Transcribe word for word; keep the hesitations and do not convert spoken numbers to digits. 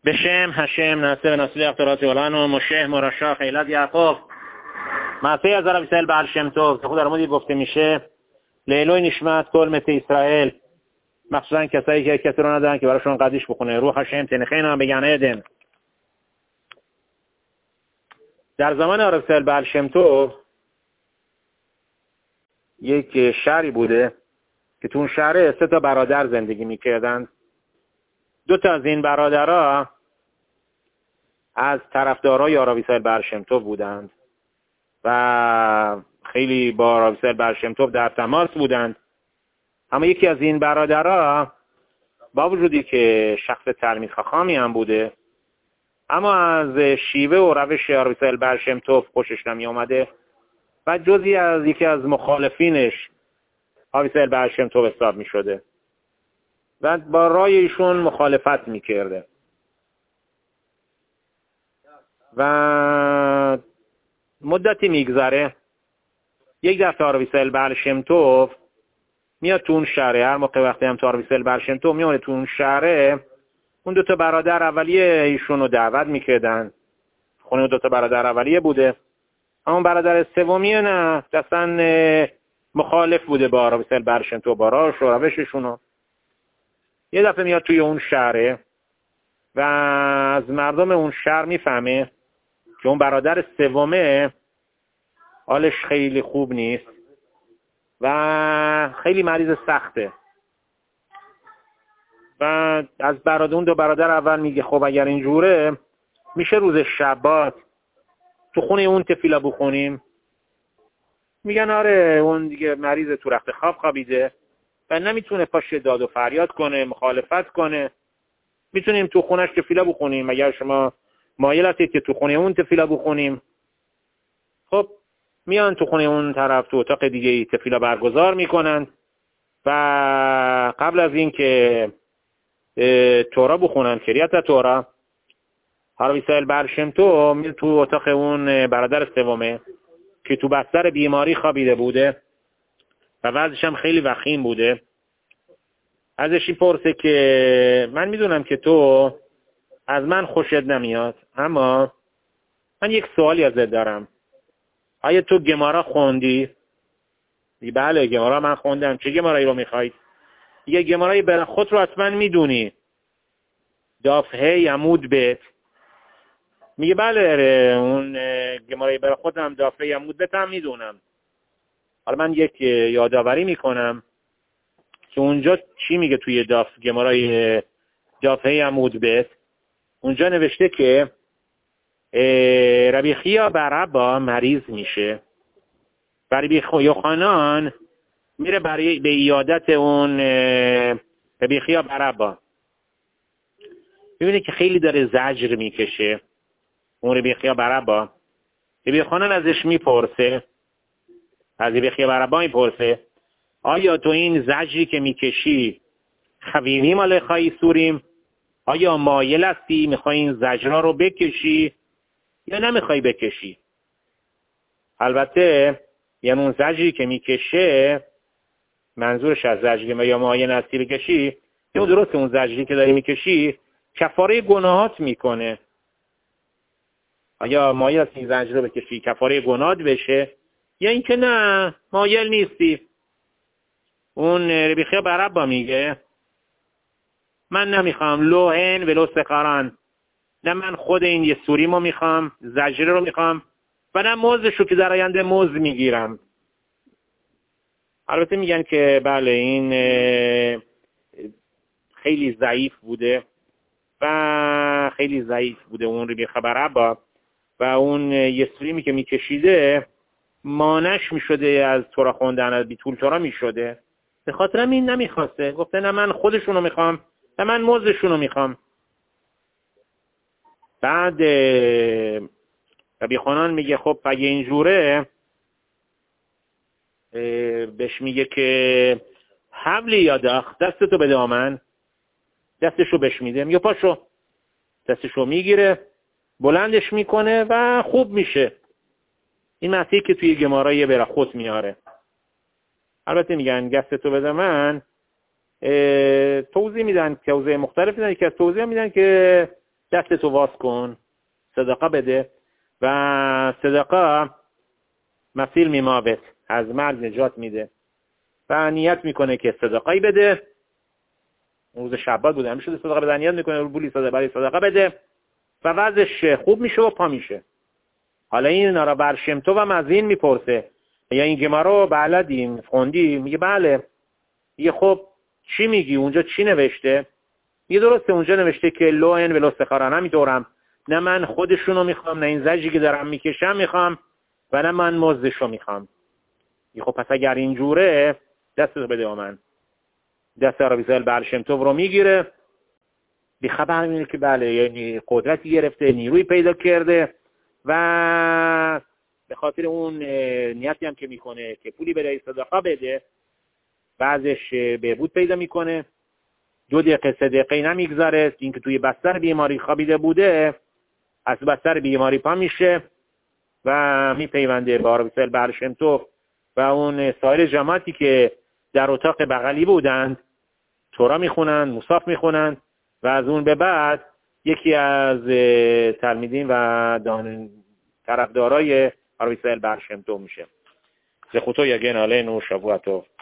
בשם השם נעשה ונצליח תורת עולנו مشه مرشح خیلت یعقوب معصی از رب اسرائیل بعل شم طov که خود در مورد گفته میشه لیلوی نشمت کل مت اسرائیل مخصوصا کسایی که کسی رو ندارن که براشون قدیش بخونه روح هاشم تنخینا بگن ادم. در زمان رب اسرائیل بعل شم طov یک شهری بوده که تو اون شهر سه تا برادر زندگی میکردن. دو تا از این برادرها از طرفدارای رب اسرائیل بعل شم طov بودند و خیلی با رب اسرائیل بعل شم طov در تماس بودند. اما یکی از این برادرها با وجودی که شخص تلمید خاخامی هم بوده اما از شیوه و روش رب اسرائیل بعل شم طov خوشش نمی آمده و جزئی از یکی از مخالفینش رب اسرائیل بعل شم طov حساب می شده و با رای ایشون مخالفت می کرده و مدتی میگذره. یک دفعه رب اسرائیل بعل شم طov میاد تو اون شهره. هر موقع وقتی هم رب اسرائیل بعل شم طov میاد تو اون شهره اون دو تا برادر اولیه ایشون رو دعوت میکردن. خونه اون دو تا برادر اولیه بوده اما برادر سومی نه اصلا مخالف بوده با رب اسرائیل بعل شم طov با راهش و روششون. یه دفعه میاد توی اون شهره و از مردم اون شهر میفهمه که اون برادر سومه حالش خیلی خوب نیست و خیلی مریض سخته و از برادر اون دو برادر اول میگه خب اگر اینجوره میشه روز شبات تو خونه اون تفیلا بخونیم. میگن آره اون دیگه مریض تو رخت خواب خوابیده و نمیتونه پاشه داد و فریاد کنه مخالفت کنه. میتونیم تو خونش تفیلا بخونیم اگر شما مایل هستید که تو خونه اون تفیلا بخونیم. خب میان تو خونه اون طرف تو اتاق دیگه تفیلا برگزار میکنن و قبل از این که تورا بخونن کریت تورا رب اسرائیل بعل شم طov میره تو اتاق اون برادر سومه که تو بستر بیماری خوابیده بوده و وضعش هم خیلی وخیم بوده. ازش پرسه که من میدونم که تو از من خوشت نمیاد اما من یک سوالی ازت دارم. آیا تو گمارا خوندی؟ بله گمارا من خوندم. چه گمارایی رو میخواید؟ یه گمارای برخوت رو حتما میدونی. دافعه عمود بیت. میگه بله اون گمارای برخوت هم دافعه عمود بیت هم میدونم. حالا من یک یادآوری میکنم که اونجا چی میگه توی داف گمارای دافعه عمود بیت. اونجا نوشته که ربی خیا برابا مریض میشه. ربی یوحنان میره برای به عیادت اون ربی خیا برابا. میبینه که خیلی داره زجر میکشه اون ربی خیا برابا. ربی یوحنان ازش میپرسه از ربی خیا برابا میپرسه آیا تو این زجری که میکشی خویمی مال خواهی سوریم؟ آیا مایل هستی میخوای این زجرها رو بکشی یا نمیخوای بکشی؟ البته یعنی اون زجری که میکشه منظورش از زجری یا مایل هستی بکشی یا درست اون زجری که داری میکشی کفاره گناهات میکنه. آیا مایل هستی این زجر رو بکشی کفاره گناهات بشه یا اینکه نه مایل نیستی؟ اون ربی خیا برابا میگه من نمیخوام لوهن ولو سقران. نه من خود این یه سوریمو میخوام زجره رو میخوام و نه موزشو که در آینده موز میگیرم. البته میگن که بله این خیلی ضعیف بوده و خیلی ضعیف بوده اون ربی خیا برابا و اون یه سوریمی که میکشیده مانش میشده از تورا خوندن از بیتول تورا میشده. به خاطر این نمیخواسته. گفته نه من خودشونو میخوام نه من موزشونو میخوام. بعد ربی یوحنان میگه خب اگه اینجوره بهش میگه که حبلی یاداخ دستتو بده آمن. دستشو بهش میده میگه پاشو. دستشو میگیره بلندش میکنه و خوب میشه. این مسیح که توی گمارای برخوت میاره. البته میگن دستتو بده من توضیح میدن توضیح مختلف میدن که توضیح میدن که دستتو واز کن، صدقه بده و صدقه مسیل میماوت، از مرگ نجات میده و نیت میکنه که صدقه بده. روز شبات بوده همیشه صدقه بده، نیت میکنه رو بولی صدقه برای صدقه بده و وضعش خوب میشه و پا میشه. حالا این نارا برشمتو و مزین میپرسه یا این گمارا بلدیم خوندی؟ میگه بله. میگه خب چی میگی اونجا چی نوشته؟ میگه درسته اونجا نوشته که لو ان ولو سخارا، نمیدورم، نه من خودشونو میخوام نه این زجی که دارم میکشم میخوام و نه من مزدشو میخوام. میگه خب پس اگر اینجوره دستتو بده من. دست رابیزل برشمتو رو میگیره، بی خبر میره که بله یعنی قدرتی گرفته، نیروی پیدا کرده و به خاطر اون نیتی هم که میکنه که پولی بده صدقه بده بعضش بهبود پیدا میکنه. دو دقیقه سه دقیقه نمیگذره اینکه توی بستر بیماری خوابیده بوده از بستر بیماری پا میشه و میپیونده با رابیزل برشمتو و اون سایر جماعتی که در اتاق بغلی بودند تورا میخونن، مصاف میخونن و از اون به بعد یکی از تلمیدین و دان طرفدارای رابیزل برشمتو میشه. زخوتو یگن علینا شبوعتو.